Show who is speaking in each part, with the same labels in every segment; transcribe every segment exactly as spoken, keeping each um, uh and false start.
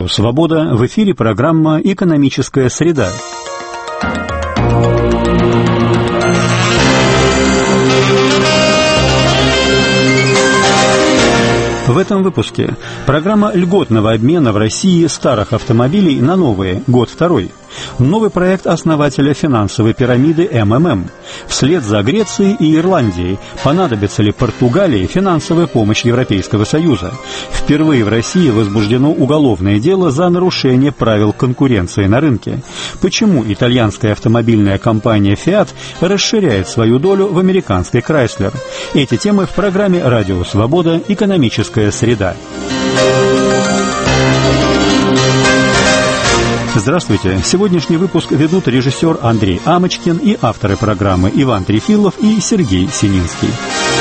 Speaker 1: «Свобода», в эфире программа «Экономическая среда». В этом выпуске программа льготного обмена в России старых автомобилей на новые, год второй. Новый проект основателя финансовой пирамиды эм эм эм. Вслед за Грецией и Ирландией понадобится ли Португалии финансовая помощь Европейского Союза? Впервые в России возбуждено уголовное дело за нарушение правил конкуренции на рынке. Почему итальянская автомобильная компания Fiat расширяет свою долю в американской Chrysler? Эти темы в программе «Радио Свобода. Экономическая среда». Здравствуйте! Сегодняшний выпуск ведут режиссер Андрей Амочкин и авторы программы Иван Трефилов и Сергей Сининский.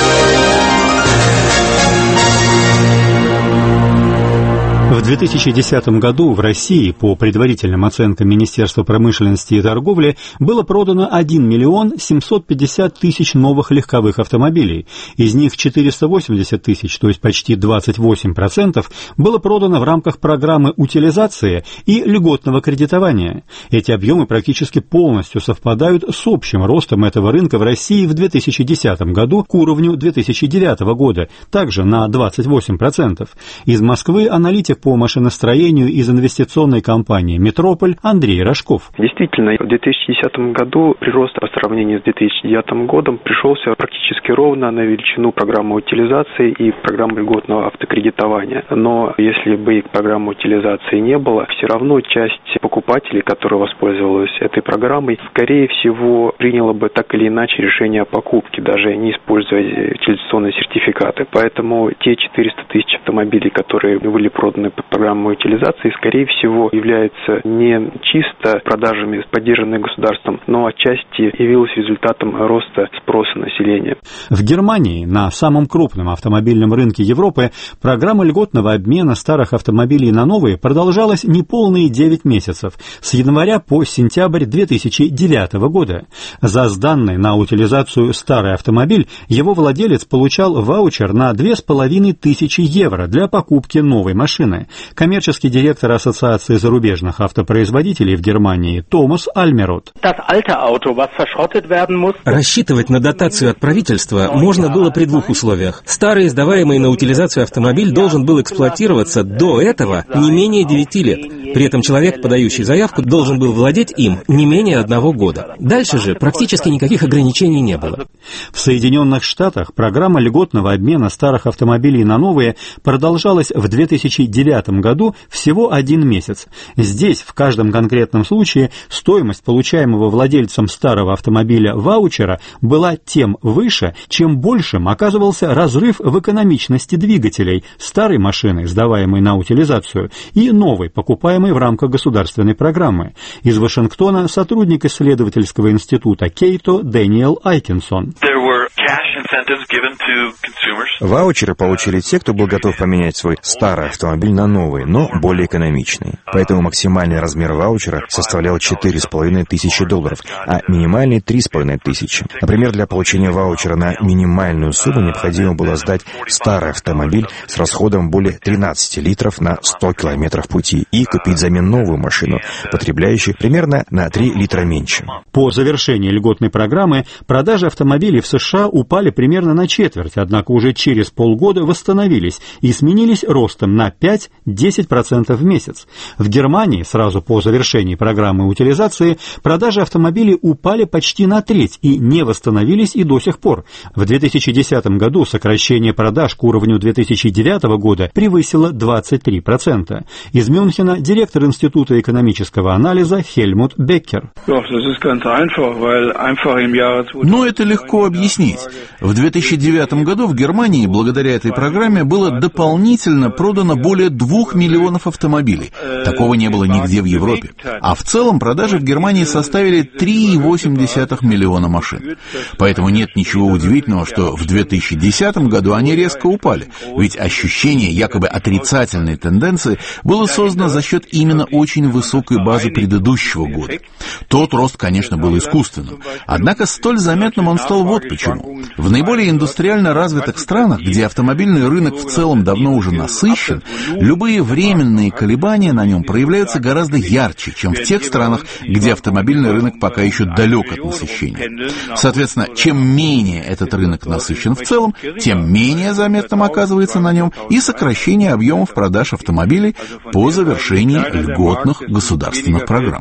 Speaker 1: В две тысячи десятом году в России, по предварительным оценкам Министерства промышленности и торговли, было продано один миллион семьсот пятьдесят тысяч новых легковых автомобилей. Из них четыреста восемьдесят тысяч, то есть почти двадцать восемь процентов, было продано в рамках программы утилизации и льготного кредитования. Эти объемы практически полностью совпадают с общим ростом этого рынка в России в две тысячи десятом году к уровню две тысячи девятого года, также на двадцать восемь процентов. Из Москвы аналитик по машиностроению из инвестиционной компании «Метрополь» Андрей Рожков.
Speaker 2: Действительно, в две тысячи десятом году прирост по сравнению с две тысячи девятым годом пришелся практически ровно на величину программы утилизации и программы льготного автокредитования. Но если бы программы утилизации не было, все равно часть покупателей, которые воспользовались этой программой, скорее всего, приняла бы так или иначе решение о покупке, даже не используя утилизационные сертификаты. Поэтому те четыреста тысяч автомобилей, которые были проданы под программой утилизации, скорее всего, являются не чисто продажами, поддержанными государством, но отчасти явилось результатом роста спроса населения.
Speaker 1: В Германии, на самом крупном автомобильном рынке Европы, программа льготного обмена старых автомобилей на новые продолжалась неполные девять месяцев, с января по сентябрь две тысячи девятого года. За сданный на утилизацию старый автомобиль его владелец получал ваучер на две с половиной тысячи евро для покупки новой машины. Коммерческий директор Ассоциации зарубежных автопроизводителей в Германии Томас Альмерот.
Speaker 3: Рассчитывать на дотацию от правительства можно было при двух условиях. Старый, сдаваемый на утилизацию автомобиль должен был эксплуатироваться до этого не менее девяти лет. При этом человек, подающий заявку, должен был владеть им не менее одного года. Дальше же практически никаких ограничений не было.
Speaker 1: В Соединенных Штатах программа льготного обмена старых автомобилей на новые продолжалась в две тысячи девятом году всего один месяц. Здесь в каждом конкретном случае стоимость получаемого владельцем старого автомобиля ваучера была тем выше, чем большим оказывался разрыв в экономичности двигателей старой машины, сдаваемой на утилизацию, и новой, покупаемой в рамках государственной программы. Из Вашингтона сотрудник исследовательского института Кейто Дэниел Айкинсон.
Speaker 4: Ваучеры получили те, кто был готов поменять свой старый автомобиль на новый, но более экономичный. Поэтому максимальный размер ваучера составлял четыре с половиной тысячи долларов, а минимальный три с половиной тысячи. Например, для получения ваучера на минимальную сумму необходимо было сдать старый автомобиль с расходом более тринадцати литров на сто километров пути и купить взамен новую машину, потребляющую примерно на три литра меньше.
Speaker 1: По завершении льготной программы продажи автомобилей в США упали примерно на четверть, однако уже через полгода восстановились и сменились ростом на пять-десять процентов в месяц. В Германии сразу по завершении программы утилизации продажи автомобилей упали почти на треть и не восстановились и до сих пор. В две тысячи десятом году сокращение продаж к уровню две тысячи девятого года превысило двадцать три процента. Из Мюнхена директор Института экономического анализа Хельмут Беккер.
Speaker 5: Но это легко объяснить. В две тысячи девятом году в Германии благодаря этой программе было дополнительно продано более двух миллионов автомобилей. Такого не было нигде в Европе. А в целом продажи в Германии составили три целых восемь десятых миллиона машин. Поэтому нет ничего удивительного, что в две тысячи десятом году они резко упали. Ведь ощущение якобы отрицательной тенденции было создано за счет именно очень высокой базы предыдущего года. Тот рост, конечно, был искусственным. Однако столь заметным он стал вот почему. В наиболее индустриально развитых странах, где автомобильный рынок в целом давно уже насыщен, любые временные колебания на нем проявляются гораздо ярче, чем в тех странах, где автомобильный рынок пока еще далек от насыщения. Соответственно, чем менее этот рынок насыщен в целом, тем менее заметным оказывается на нем и сокращение объемов продаж автомобилей по завершении льготных государственных программ.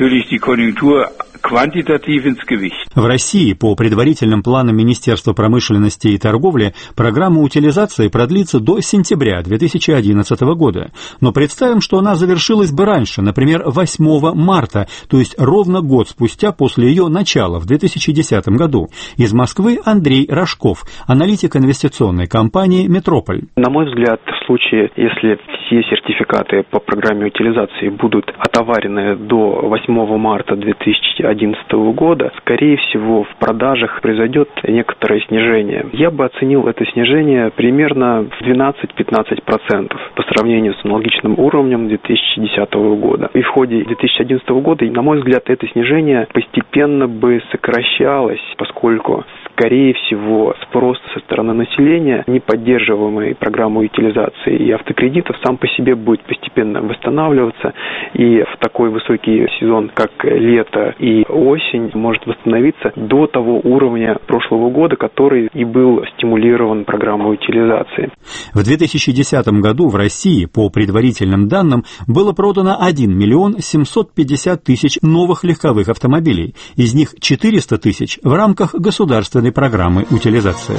Speaker 1: В России, по предварительным планам Министерства промышленности и торговли, программа утилизации продлится до сентября две тысячи одиннадцатого года. Но представим, что она завершилась бы раньше, например, восьмого марта, то есть ровно год спустя после ее начала в две тысячи десятом году. Из Москвы Андрей Рожков, аналитик инвестиционной компании «Метрополь».
Speaker 2: На мой взгляд, в случае, если все сертификаты по программе утилизации будут отоварены до восьмого марта две тысячи одиннадцатого года, скорее всего, в продажах произойдет некоторое снижение. Я бы оценил это снижение примерно в двенадцать-пятнадцать процентов по сравнению с аналогичным уровнем две тысячи десятого года. И в ходе две тысячи одиннадцатого года, на мой взгляд, это снижение постепенно бы сокращалось, поскольку, скорее всего, спрос со стороны населения, не поддерживаемый программой утилизации и автокредитов, сам по себе будет постепенно восстанавливаться, и в такой высокий сезон, как лето и осень, может восстановиться до того уровня прошлого года, который и был стимулирован программой утилизации.
Speaker 1: В две тысячи десятом году в России, по предварительным данным, было продано один миллион семьсот пятьдесят тысяч новых легковых автомобилей, из них четыреста тысяч в рамках государственной программы утилизации.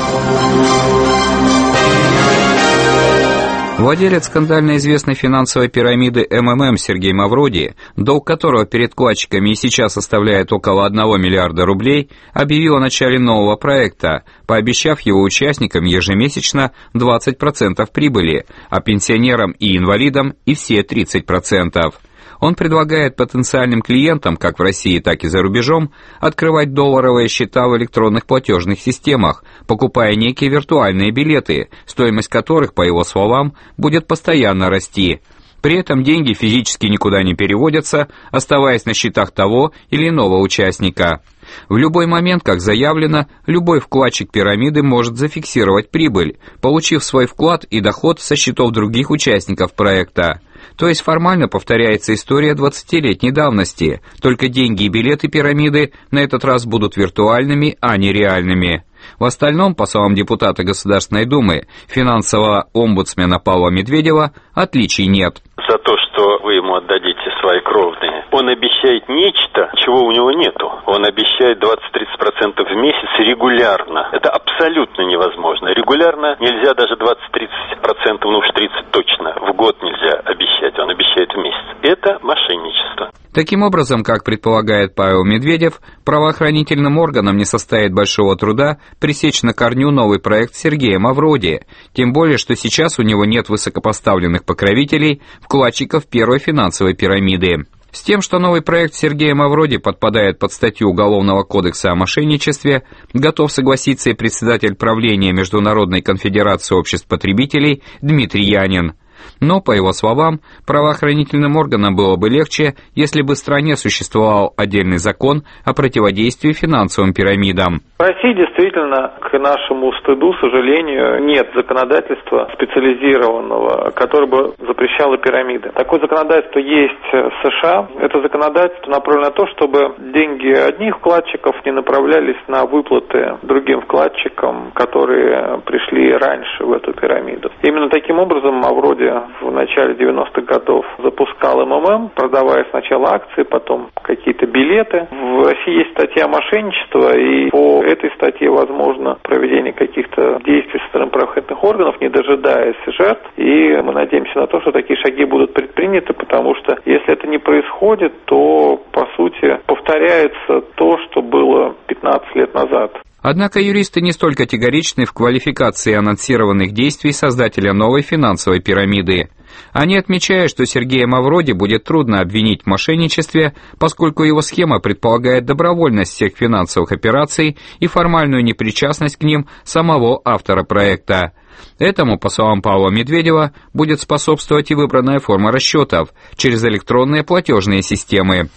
Speaker 6: Владелец скандально известной финансовой пирамиды эм эм эм Сергей Мавроди, долг которого перед вкладчиками и сейчас составляет около одного миллиарда рублей, объявил о начале нового проекта, пообещав его участникам ежемесячно двадцать процентов прибыли, а пенсионерам и инвалидам и все тридцать процентов. Он предлагает потенциальным клиентам, как в России, так и за рубежом, открывать долларовые счета в электронных платежных системах, покупая некие виртуальные билеты, стоимость которых, по его словам, будет постоянно расти. При этом деньги физически никуда не переводятся, оставаясь на счетах того или иного участника. В любой момент, как заявлено, любой вкладчик пирамиды может зафиксировать прибыль, получив свой вклад и доход со счетов других участников проекта. То есть формально повторяется история двадцатилетней давности, только деньги и билеты пирамиды на этот раз будут виртуальными, а не реальными. В остальном, по словам депутата Государственной Думы, финансового омбудсмена Павла Медведева, отличий нет.
Speaker 7: За то, что вы ему отдадите свои кровные, он обещает нечто, чего у него нету. Он обещает двадцать-тридцать процентов в месяц регулярно. Это абсолютно невозможно. Регулярно нельзя даже двадцать-тридцать процентов, ну уж тридцать точно, в год нельзя обещать. Он обещает в месяц. Это мошенничество.
Speaker 6: Таким образом, как предполагает Павел Медведев, правоохранительным органам не составит большого труда пресечь на корню новый проект Сергея Мавроди, тем более, что сейчас у него нет высокопоставленных покровителей, вкладчиков первой финансовой пирамиды. С тем, что новый проект Сергея Мавроди подпадает под статью Уголовного кодекса о мошенничестве, готов согласиться и председатель правления Международной конфедерации обществ потребителей Дмитрий Янин. Но, по его словам, правоохранительным органам было бы легче, если бы в стране существовал отдельный закон о противодействии финансовым пирамидам.
Speaker 8: В России действительно, к нашему стыду, к сожалению, нет законодательства специализированного, которое бы запрещало пирамиды. Такое законодательство есть в США. Это законодательство направлено на то, чтобы деньги одних вкладчиков не направлялись на выплаты другим вкладчикам, которые пришли раньше в эту пирамиду. Именно таким образом Мавроди в начале девяностых годов запускал эм эм эм, продавая сначала акции, потом какие-то билеты. В России есть статья мошенничества, и по этой статье возможно проведение каких-то действий со стороны правоохранительных органов, не дожидаясь жертв. И мы надеемся на то, что такие шаги будут предприняты, потому что если это не происходит, то, по сути, повторяется то, что было пятнадцать лет назад.
Speaker 6: Однако юристы не столь категоричны в квалификации анонсированных действий создателя новой финансовой пирамиды. Они отмечают, что Сергея Мавроди будет трудно обвинить в мошенничестве, поскольку его схема предполагает добровольность всех финансовых операций и формальную непричастность к ним самого автора проекта. Этому, по словам Павла Медведева, будет способствовать и выбранная форма расчетов через электронные платежные системы.
Speaker 7: Электронные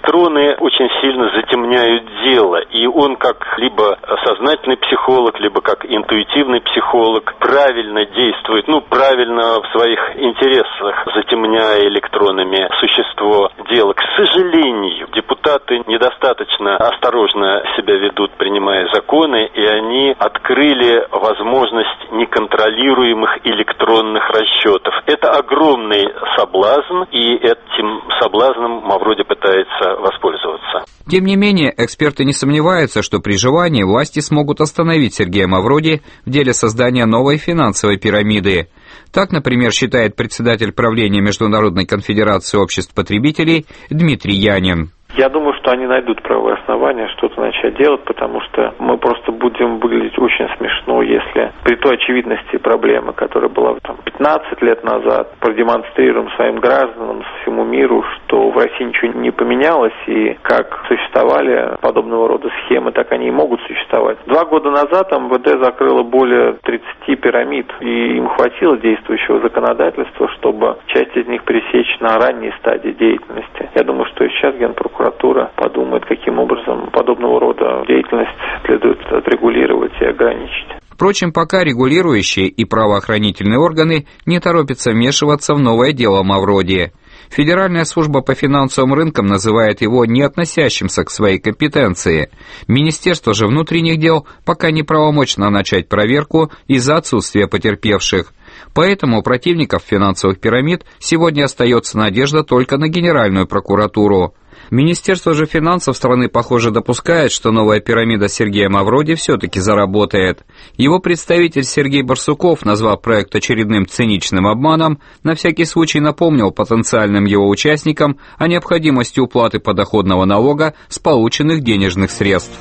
Speaker 7: электроны очень сильно затемняют дело, и он как либо сознательный психолог, либо как интуитивный психолог правильно действует, ну, правильно в своих интересах, затемняя электронами существо дела. К сожалению, депутаты недостаточно осторожно себя ведут, принимая законы, и они открыли возможность неконтролируемых электронных расчетов. Это огромный соблазн, и этим соблазном Мавроди пытается воспользоваться.
Speaker 6: Тем не менее, эксперты не сомневаются, что при желании власти смогут остановить Сергея Мавроди в деле создания новой финансовой пирамиды. Так, например, считает председатель правления Международной конфедерации обществ потребителей Дмитрий Янин.
Speaker 8: Я думаю, что они найдут правовые основания что-то начать делать, потому что мы просто будем выглядеть очень смешно, если при той очевидности проблемы, которая была там пятнадцать лет назад, продемонстрируем своим гражданам, всему миру, что в России ничего не поменялось, и как существовали подобного рода схемы, так они и могут существовать. Два года назад эм вэ дэ закрыло более тридцати пирамид, и им хватило действующего законодательства, чтобы часть из них пресечь на ранней стадии деятельности. Я думаю, что и сейчас Генпрокуратура подумает, каким образом подобного рода деятельность следует отрегулировать и ограничить.
Speaker 6: Впрочем, пока регулирующие и правоохранительные органы не торопятся вмешиваться в новое дело Мавроди. Федеральная служба по финансовым рынкам называет его не относящимся к своей компетенции. Министерство же внутренних дел пока не правомочно начать проверку из-за отсутствия потерпевших. Поэтому у противников финансовых пирамид сегодня остается надежда только на Генеральную прокуратуру. Министерство же финансов страны, похоже, допускает, что новая пирамида Сергея Мавроди все-таки заработает. Его представитель Сергей Барсуков, назвав проект очередным циничным обманом, на всякий случай напомнил потенциальным его участникам о необходимости уплаты подоходного налога с полученных денежных средств.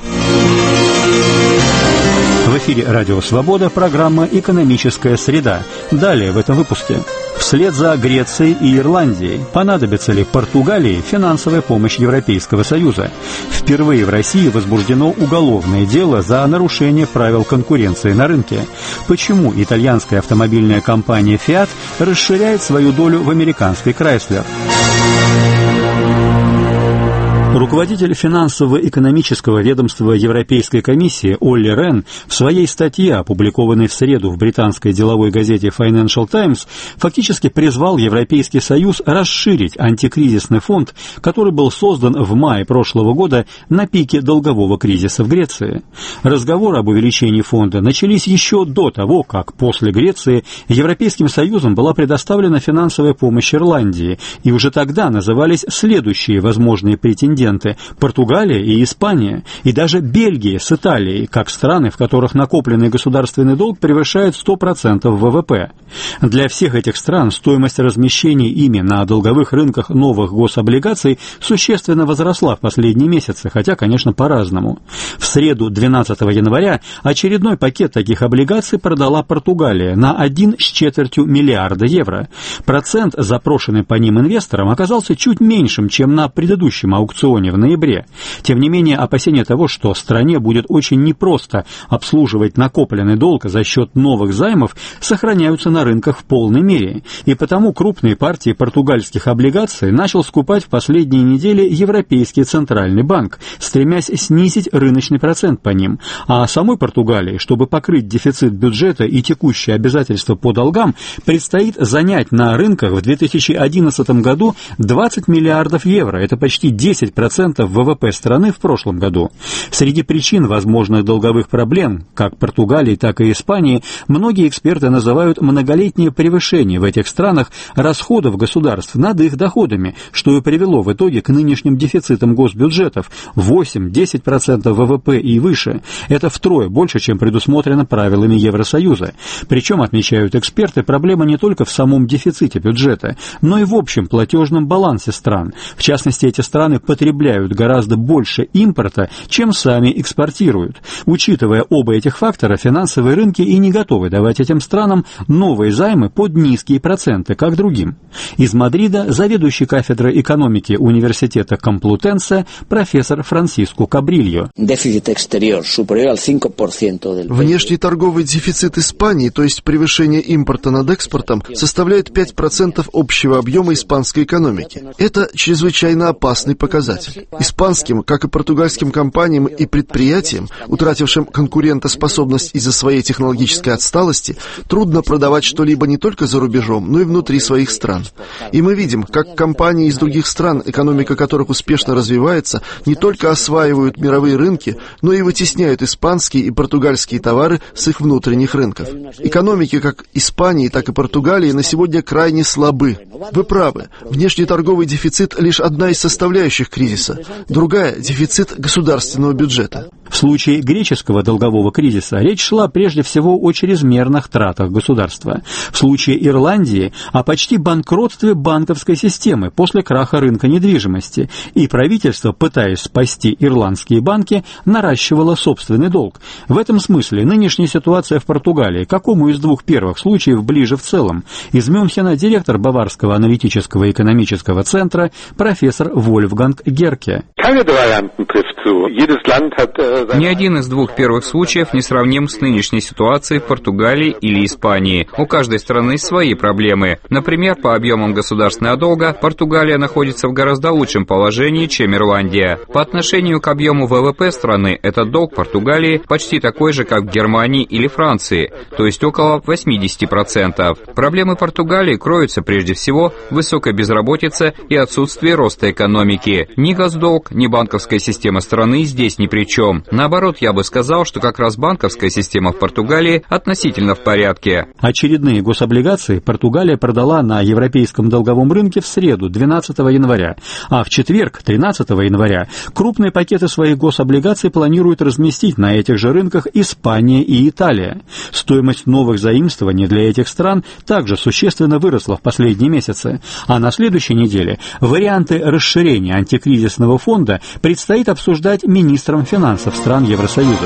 Speaker 1: В эфире «Радио Свобода», программа «Экономическая среда». Далее в этом выпуске. Вслед за Грецией и Ирландией понадобится ли Португалии финансовая помощь Европейского Союза? Впервые в России возбуждено уголовное дело за нарушение правил конкуренции на рынке. Почему итальянская автомобильная компания Fiat расширяет свою долю в американской Chrysler? Руководитель финансово-экономического ведомства Европейской комиссии Олли Рен в своей статье, опубликованной в среду в британской деловой газете Financial Times, фактически призвал Европейский Союз расширить антикризисный фонд, который был создан в мае прошлого года на пике долгового кризиса в Греции. Разговоры об увеличении фонда начались еще до того, как после Греции Европейским Союзом была предоставлена финансовая помощь Ирландии, и уже тогда назывались следующие возможные претенденты – Португалия и Испания, и даже Бельгия с Италией, как страны, в которых накопленный государственный долг превышает сто процентов вэ вэ пэ. Для всех этих стран стоимость размещения ими на долговых рынках новых гособлигаций существенно возросла в последние месяцы, хотя, конечно, по-разному. В среду двенадцатого января очередной пакет таких облигаций продала Португалия на один с четвертью миллиарда евро. Процент, запрошенный по ним инвесторам, оказался чуть меньшим, чем на предыдущем аукционе в ноябре. Тем не менее, опасения того, что стране будет очень непросто обслуживать накопленный долг за счет новых займов, сохраняются на рынках в полной мере, и потому крупные партии португальских облигаций начал скупать в последние недели Европейский Центральный банк, стремясь снизить рыночный процент по ним. А самой Португалии, чтобы покрыть дефицит бюджета и текущие обязательства по долгам, предстоит занять на рынках в две тысячи одиннадцатом году двадцать миллиардов евро, это почти десять процентов вэ вэ пэ страны в прошлом году. Среди причин возможных долговых проблем, как Португалии, так и Испании, многие эксперты называют многолетнее превышение в этих странах расходов государств над их доходами, что и привело в итоге к нынешним дефицитам госбюджетов восемь-десять процентов вэ вэ пэ и выше. Это втрое больше, чем предусмотрено правилами Евросоюза. Причем, отмечают эксперты, проблема не только в самом дефиците бюджета, но и в общем платежном балансе стран. В частности, эти страны потребляют гораздо больше импорта, чем сами экспортируют. Учитывая оба этих фактора, финансовые рынки и не готовы давать этим странам новые займы под низкие проценты, как другим. Из Мадрида заведующий кафедрой экономики университета Комплутенсе профессор Франсиско Кабрильо.
Speaker 9: Внешний торговый дефицит Испании, то есть превышение импорта над экспортом, составляет пять процентов общего объема испанской экономики. Это чрезвычайно опасный показатель. показатель. Испанским, как и португальским компаниям и предприятиям, утратившим конкурентоспособность из-за своей технологической отсталости, трудно продавать что-либо не только за рубежом, но и внутри своих стран. И мы видим, как компании из других стран, экономика которых успешно развивается, не только осваивают мировые рынки, но и вытесняют испанские и португальские товары с их внутренних рынков. Экономики как Испании, так и Португалии на сегодня крайне слабы. Вы правы, внешнеторговый дефицит лишь одна из составляющих кризиса, другая – дефицит государственного бюджета.
Speaker 1: В случае греческого долгового кризиса речь шла прежде всего о чрезмерных тратах государства. В случае Ирландии – о почти банкротстве банковской системы после краха рынка недвижимости, и правительство, пытаясь спасти ирландские банки, наращивало собственный долг. В этом смысле нынешняя ситуация в Португалии, какому из двух первых случаев ближе в целом? Из Мюнхена директор Баварского аналитического экономического центра профессор Вольфганг Герке.
Speaker 6: Ни один из двух первых случаев не сравним с нынешней ситуацией в Португалии или Испании. У каждой страны свои проблемы. Например, по объемам государственного долга Португалия находится в гораздо лучшем положении, чем Ирландия. По отношению к объему ВВП страны этот долг Португалии почти такой же, как в Германии или Франции, то есть около восемьдесят процентов. Проблемы Португалии кроются прежде всего в высокой безработице и отсутствии роста экономики. Ни госдолг, ни банковская система страны здесь ни при чем. Наоборот, я бы сказал, что как раз банковская система в Португалии относительно в порядке.
Speaker 1: Очередные гособлигации Португалия продала на европейском долговом рынке в среду, двенадцатого января, а в четверг, тринадцатого января, крупные пакеты своих гособлигаций планируют разместить на этих же рынках Испания и Италия. Стоимость новых заимствований для этих стран также существенно выросла в последние месяцы, а на следующей неделе варианты расширения антикризисного фонда предстоит обсуждать министрам финансов стран Евросоюза.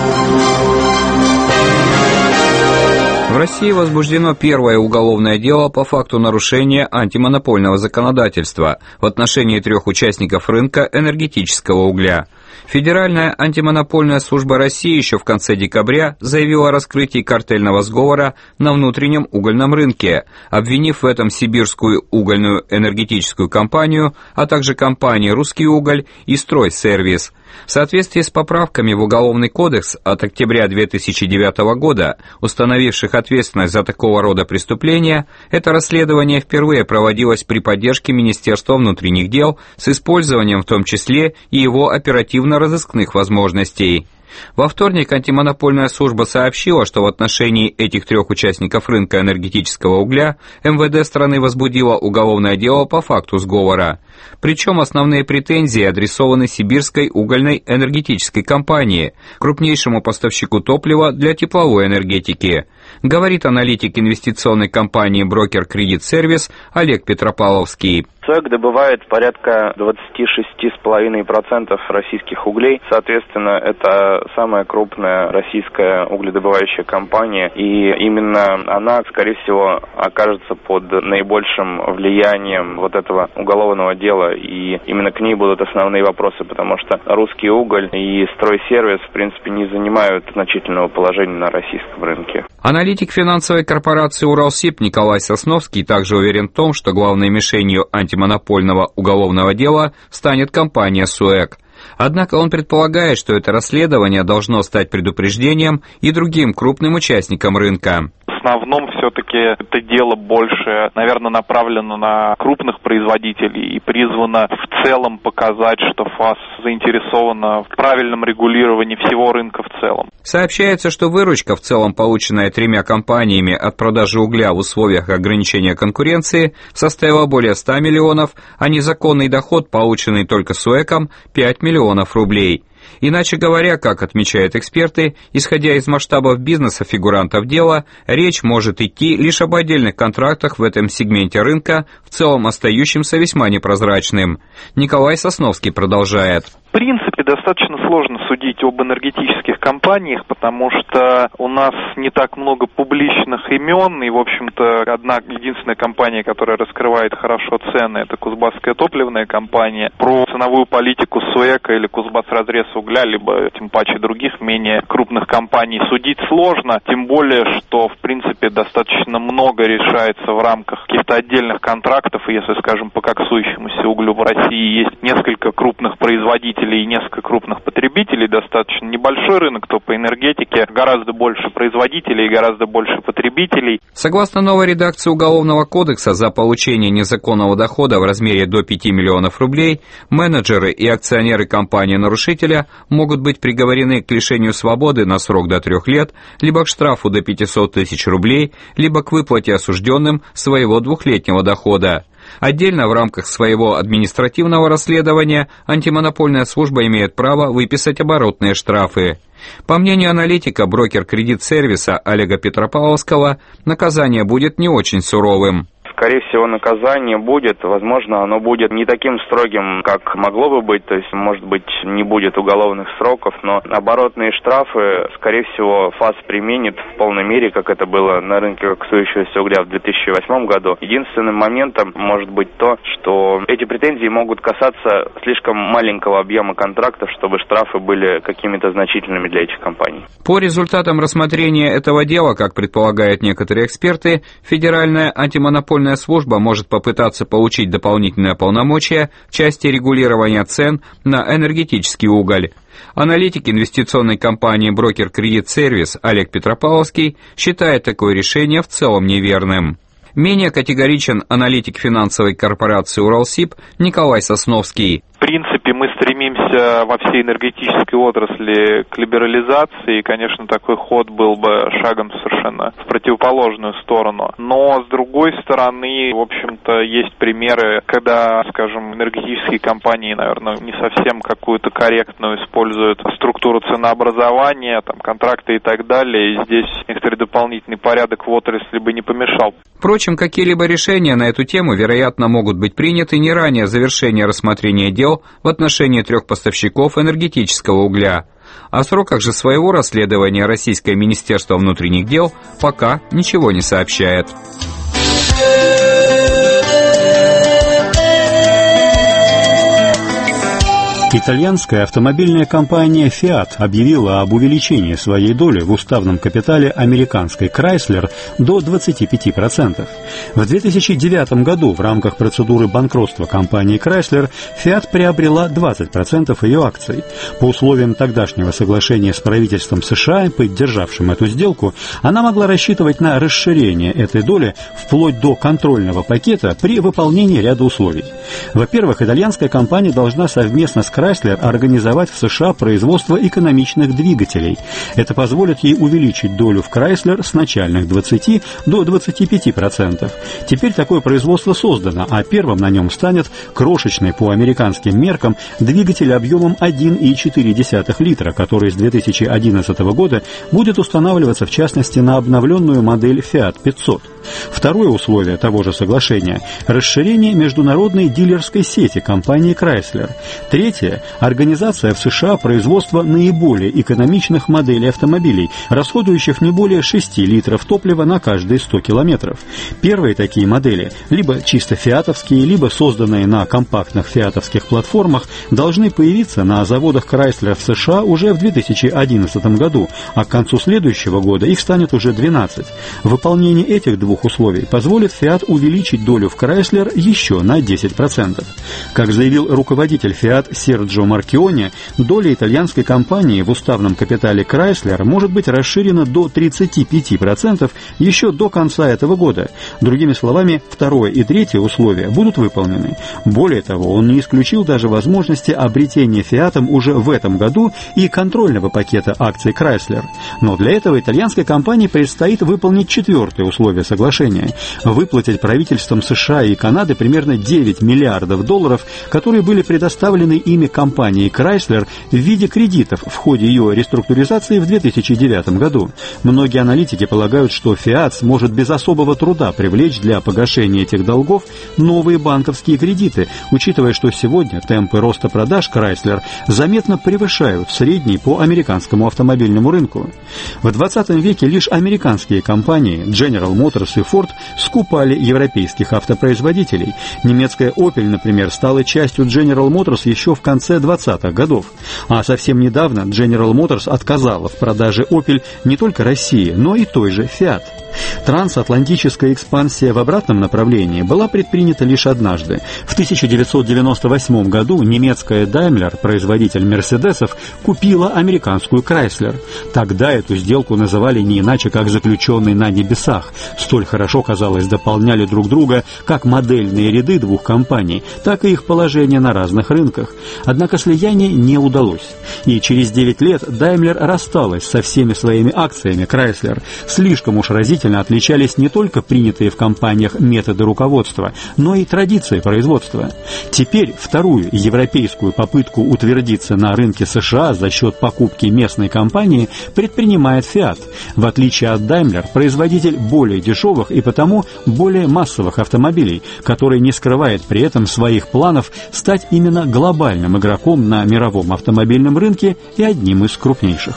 Speaker 6: В России возбуждено первое уголовное дело по факту нарушения антимонопольного законодательства в отношении трех участников рынка энергетического угля. Федеральная антимонопольная служба России еще в конце декабря заявила о раскрытии картельного сговора на внутреннем угольном рынке, обвинив в этом Сибирскую угольную энергетическую компанию, а также компании «Русский уголь» и «Стройсервис». В соответствии с поправками в Уголовный кодекс от октября две тысячи девятого года, установивших ответственность за такого рода преступления, это расследование впервые проводилось при поддержке Министерства внутренних дел с использованием в том числе и его оперативно-розыскных возможностей. Во вторник антимонопольная служба сообщила, что в отношении этих трех участников рынка энергетического угля эм вэ дэ страны возбудило уголовное дело по факту сговора. Причем основные претензии адресованы Сибирской угольной энергетической компании, крупнейшему поставщику топлива для тепловой энергетики. Говорит аналитик инвестиционной компании «Брокер Кредит Сервис» Олег Петропавловский.
Speaker 10: ЦОЭК добывает порядка двадцать шесть целых пять десятых процента российских углей. Соответственно, это самая крупная российская угледобывающая компания. И именно она, скорее всего, окажется под наибольшим влиянием вот этого уголовного дела. И именно к ней будут основные вопросы, потому что «Русский уголь» и «Стройсервис» в принципе не занимают значительного положения на российском рынке.
Speaker 6: Аналитик финансовой корпорации «Уралсиб» Николай Сосновский также уверен в том, что главной мишенью антимонопольного уголовного дела станет компания «СУЭК». Однако он предполагает, что это расследование должно стать предупреждением и другим крупным участникам рынка.
Speaker 8: В основном все-таки это дело больше, наверное, направлено на крупных производителей и призвано в целом показать, что ФАС заинтересована в правильном регулировании всего рынка в целом.
Speaker 6: Сообщается, что выручка, в целом полученная тремя компаниями от продажи угля в условиях ограничения конкуренции, составила более ста миллионов, а незаконный доход, полученный только СУЭКом, пять миллионов рублей. Иначе говоря, как отмечают эксперты, исходя из масштабов бизнеса фигурантов дела, речь может идти лишь об отдельных контрактах в этом сегменте рынка, в целом остающимся весьма непрозрачным. Николай Сосновский продолжает.
Speaker 8: В принципе, Достаточно сложно судить об энергетических компаниях, потому что у нас не так много публичных имен, и, в общем-то, одна единственная компания, которая раскрывает хорошо цены, это Кузбасская топливная компания. Про ценовую политику СУЭКа или Кузбассразрез угля, либо тем паче других менее крупных компаний судить сложно, тем более, что, в принципе, достаточно много решается в рамках каких-то отдельных контрактов, и если, скажем, по коксующемуся углю в России есть несколько крупных производителей и несколько крупных потребителей, достаточно небольшой рынок, то по энергетике гораздо больше производителей и гораздо больше потребителей.
Speaker 6: Согласно новой редакции Уголовного кодекса, за получение незаконного дохода в размере до пяти миллионов рублей менеджеры и акционеры компании-нарушителя могут быть приговорены к лишению свободы на срок до трех лет, либо к штрафу до пятисот тысяч рублей, либо к выплате осужденным своего двухлетнего дохода. Отдельно в рамках своего административного расследования антимонопольная служба имеет право выписать оборотные штрафы. По мнению аналитика брокер-кредит-сервиса Олега Петропавловского, наказание будет не очень суровым.
Speaker 10: Скорее всего, наказание будет, возможно, оно будет не таким строгим, как могло бы быть, то есть, может быть, не будет уголовных сроков, но оборотные штрафы, скорее всего, ФАС применит в полной мере, как это было на рынке коксующегося угля в две тысячи восьмом году. Единственным моментом может быть то, что эти претензии могут касаться слишком маленького объема контрактов, чтобы штрафы были какими-то значительными для этих компаний.
Speaker 6: По результатам рассмотрения этого дела, как предполагают некоторые эксперты, Федеральная антимонопольная служба может попытаться получить дополнительные полномочия в части регулирования цен на энергетический уголь. Аналитик инвестиционной компании «Брокер Кредит Сервис» Олег Петропавловский считает такое решение в целом неверным. Менее категоричен аналитик финансовой корпорации «Уралсиб» Николай Сосновский.
Speaker 8: В принципе, мы стремимся во всей энергетической отрасли к либерализации, и, конечно, такой ход был бы шагом совершенно в противоположную сторону. Но, с другой стороны, в общем-то, есть примеры, когда, скажем, энергетические компании, наверное, не совсем какую-то корректную используют структуру ценообразования, там, контракты и так далее, и здесь некоторый дополнительный порядок в отрасли бы не помешал.
Speaker 6: Впрочем, какие-либо решения на эту тему, вероятно, могут быть приняты не ранее завершения рассмотрения дел в отношении трех поставщиков энергетического угля. О сроках же своего расследования Российское Министерство внутренних дел пока ничего не сообщает.
Speaker 1: Итальянская автомобильная компания Fiat объявила об увеличении своей доли в уставном капитале американской Chrysler до двадцати пяти процентов. В две тысячи девятом году в рамках процедуры банкротства компании Chrysler Fiat приобрела двадцать процентов ее акций. По условиям тогдашнего соглашения с правительством США, поддержавшим эту сделку, она могла рассчитывать на расширение этой доли вплоть до контрольного пакета при выполнении ряда условий. Во-первых, итальянская компания должна совместно с Chrysler организовать в США производство экономичных двигателей. Это позволит ей увеличить долю в Chrysler с начальных двадцати до двадцати пяти процентов. Теперь такое производство создано, а первым на нем станет крошечный по американским меркам двигатель объемом один и четыре десятых литра, который с две тысячи одиннадцатого года будет устанавливаться в частности на обновленную модель Fiat пятьсот. Второе условие того же соглашения – расширение международной дилерской сети компании Chrysler. Третье – организация в США производства наиболее экономичных моделей автомобилей, расходующих не более шести литров топлива на каждые сто километров. Первые такие модели, либо чисто фиатовские, либо созданные на компактных фиатовских платформах, должны появиться на заводах Chrysler в США уже в две тысячи одиннадцатом году, а к концу следующего года их станет уже двенадцать. Выполнение этих двух условий позволит Fiat увеличить долю в Chrysler еще на десять процентов. Как заявил руководитель Fiat Серджио Маркионе, доля итальянской компании в уставном капитале Chrysler может быть расширена до тридцати пяти процентов еще до конца этого года. Другими словами, второе и третье условия будут выполнены. Более того, он не исключил даже возможности обретения Fiat уже в этом году и контрольного пакета акций Chrysler. Но для этого итальянской компании предстоит выполнить четвертое условие соглашения – выплатить правительствам США и Канады примерно девять миллиардов долларов, которые были предоставлены ими компании Chrysler в виде кредитов в ходе ее реструктуризации в две тысячи девятом году. Многие аналитики полагают, что Fiat сможет без особого труда привлечь для погашения этих долгов новые банковские кредиты, учитывая, что сегодня темпы роста продаж Chrysler заметно превышают средний по американскому автомобильному рынку. В двадцатом веке лишь американские компании General Motors и Ford скупали европейских автопроизводителей. Немецкая Opel, например, стала частью General Motors еще в конце двадцатых годов. А совсем недавно General Motors отказала в продаже Opel не только России, но и той же Fiat. Трансатлантическая экспансия в обратном направлении была предпринята лишь однажды. В тысяча девятьсот девяносто восьмом году немецкая Daimler, производитель мерседесов, купила американскую Chrysler. Тогда эту сделку называли не иначе, как заключенный на небесах. Столь хорошо, казалось, дополняли друг друга как модельные ряды двух компаний, так и их положение на разных рынках. Однако слияние не удалось. И через девять лет Daimler рассталась со всеми своими акциями Chrysler. Слишком уж разительно отличались не только принятые в компаниях методы руководства, но и традиции производства. Теперь вторую европейскую попытку утвердиться на рынке США за счет покупки местной компании предпринимает Fiat. В отличие от Daimler, производитель более дешевых и потому более массовых автомобилей, который не скрывает при этом своих планов стать именно глобальным игроком на мировом автомобильном рынке и одним из крупнейших.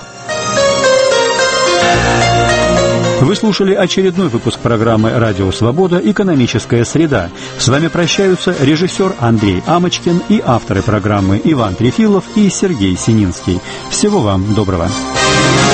Speaker 1: Вы слушали очередной выпуск программы «Радио Свобода. Экономическая среда». С вами прощаются режиссер Андрей Амочкин и авторы программы Иван Трефилов и Сергей Сининский. Всего вам доброго.